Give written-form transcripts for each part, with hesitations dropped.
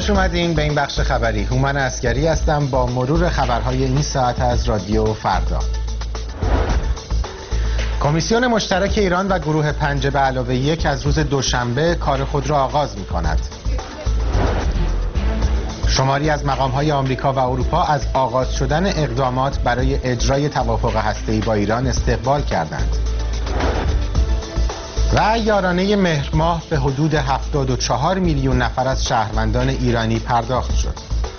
خوش اومدین به این بخش خبری. هومن عسگری هستم با مرور خبرهای این ساعت از رادیو فردا. کمیسیون مشترک ایران و گروه 5+1 از روز دوشنبه کار خود را آغاز می کند. شماری از مقام‌های آمریکا و اروپا از آغاز شدن اقدامات برای اجرای توافق هسته‌ای با ایران استقبال کردند. و یارانه مهر ماه به حدود 74 میلیون نفر از شهروندان ایرانی پرداخت شد.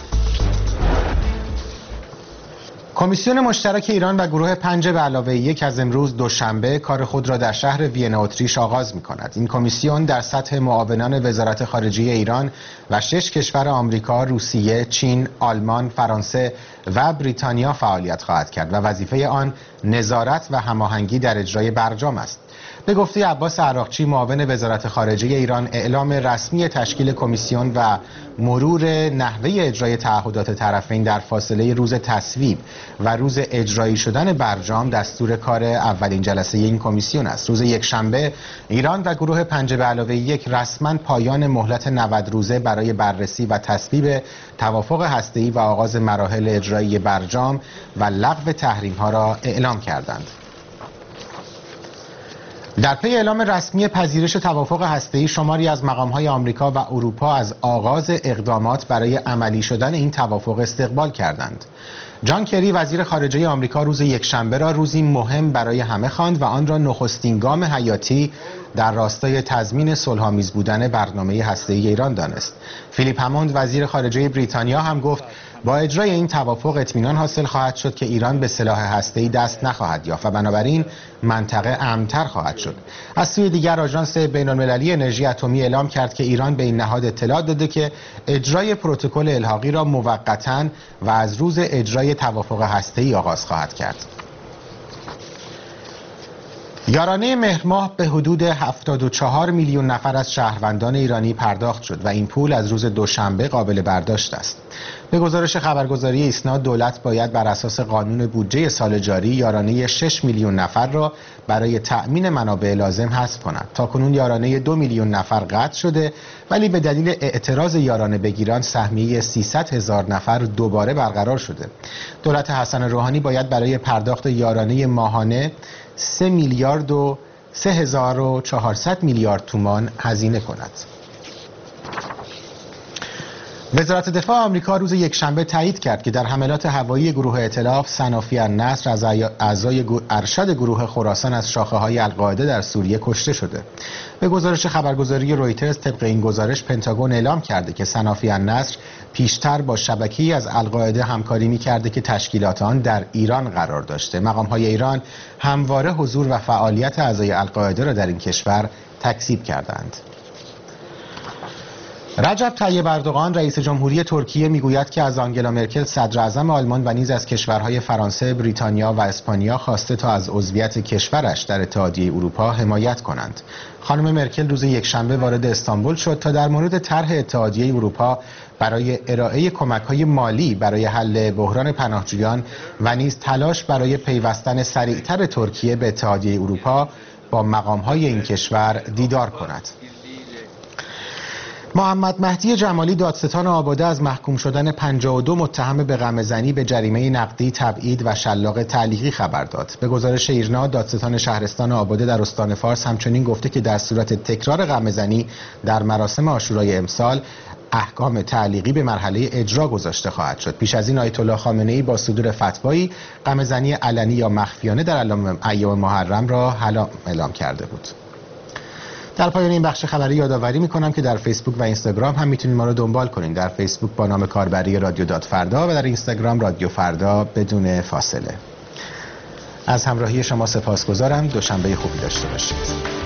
کمیسیون مشترک ایران و گروه 5+1 از امروز دوشنبه کار خود را در شهر وین اتریش آغاز می‌کند. این کمیسیون در سطح معاونان وزارت خارجه ایران و 6 کشور آمریکا، روسیه، چین، آلمان، فرانسه و بریتانیا فعالیت خواهد کرد و وظیفه آن نظارت و هماهنگی در اجرای برجام است. به گفته عباس عراقچی معاون وزارت خارجه ایران، اعلام رسمی تشکیل کمیسیون و مرور نحوه اجرای تعهدات طرفین در فاصله روز تصویب و روز اجرایی شدن برجام دستور کار اولین جلسه این کمیسیون است. روز یکشنبه ایران و گروه 5+1 رسما پایان مهلت 90 روزه برای بررسی و تصویب توافق هسته‌ای و آغاز مراحل اجرایی برجام و لغو تحریم‌ها را اعلام کردند. در پی اعلام رسمی پذیرش توافق هسته‌ای، شماری از مقام‌های آمریکا و اروپا از آغاز اقدامات برای عملی شدن این توافق استقبال کردند. جان کری وزیر خارجه آمریکا روز یکشنبه را روزی مهم برای همه خواند و آن را نخستین گام حیاتی در راستای تضمین صلح‌آمیز بودن برنامه هسته‌ای ایران دانست. فیلیپ هموند وزیر خارجه بریتانیا هم گفت با اجرای این توافق اطمینان حاصل خواهد شد که ایران به سلاح هسته‌ای دست نخواهد یافت و بنابراین منطقه امن‌تر خواهد شد. از سوی دیگر آژانس بین‌المللی انرژی اتمی اعلام کرد که ایران به این نهاد اطلاع داده که اجرای پروتکل الحاقی را موقتاً و از روز اجرای توافق هسته‌ای آغاز خواهد کرد. یارانه مهر ماه به حدود 74 میلیون نفر از شهروندان ایرانی پرداخت شد و این پول از روز دوشنبه قابل برداشت است. به گزارش خبرگزاری ایسنا، دولت باید بر اساس قانون بودجه سال جاری یارانه 6 میلیون نفر را برای تأمین منابع لازم حذف کند. تاکنون یارانه 2 میلیون نفر قطع شده، ولی به دلیل اعتراض یارانه بگیران سهمیه 300,000 نفر دوباره برقرار شده. دولت حسن روحانی باید برای پرداخت یارانه ماهانه 3 میلیارد و 3400 میلیارد تومان هزینه کند. وزارت دفاع آمریکا روز یکشنبه تایید کرد که در حملات هوایی گروه ائتلاف صنافی النصر از اعضای ارشد گروه خراسان از شاخه‌های القاعده در سوریه کشته شده. به گزارش خبرگزاری رویترز، طبق این گزارش پنتاگون اعلام کرده که صنافی النصر پیشتر با شبکه‌ای از القاعده همکاری می‌کرده که تشکیلات آن در ایران قرار داشته. مقام‌های ایران همواره حضور و فعالیت اعضای القاعده را در این کشور تکذیب کردند. رجب طیب اردوغان رئیس جمهوری ترکیه میگوید که از آنگلا مرکل صدر اعظم آلمان و نیز از کشورهای فرانسه، بریتانیا و اسپانیا خواسته تا از عضویت کشورش در اتحادیه اروپا حمایت کنند. خانم مرکل روز یکشنبه وارد استانبول شد تا در مورد طرح اتحادیه اروپا برای ارائه کمک‌های مالی برای حل بحران پناهجویان و نیز تلاش برای پیوستن سریعتر ترکیه به اتحادیه اروپا با مقام‌های این کشور دیدار کند. محمد مهدی جمالی دادستان آباده از محکوم شدن 52 متهم به غمه‌زنی به جریمه نقدی، تبعید و شلاق تعلیقی خبر داد. به گزارش ایرنا، دادستان شهرستان آباده در استان فارس همچنین گفته که در صورت تکرار غمه‌زنی در مراسم عاشورای امسال احکام تعلیقی به مرحله اجرا گذاشته خواهد شد. پیش از این آیت الله خامنه‌ای با صدور فتوایی غمه‌زنی علنی یا مخفیانه در ایام محرم را اعلام کرده بود. در پایان این بخش خبری یادآوری می‌کنم که در فیسبوک و اینستاگرام هم میتونید ما رو دنبال کنید. در فیسبوک با نام کاربری رادیو فردا و در اینستاگرام رادیو فردا بدون فاصله. از همراهی شما سپاسگزارم. دوشنبه خوبی داشته باشید.